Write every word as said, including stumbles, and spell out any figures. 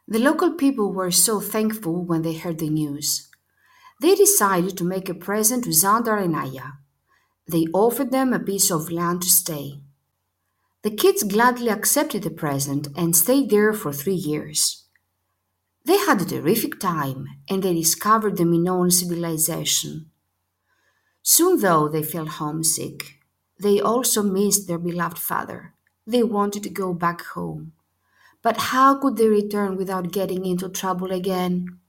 The local people were so thankful when they heard the news. They decided to make a present to Xandar and Aya. They offered them a piece of land to stay. The kids gladly accepted the present and stayed there for three years. They had a terrific time and they discovered the Minoan civilization. Soon, though, they felt homesick. They also missed their beloved father. They wanted to go back home. But how could they return without getting into trouble again?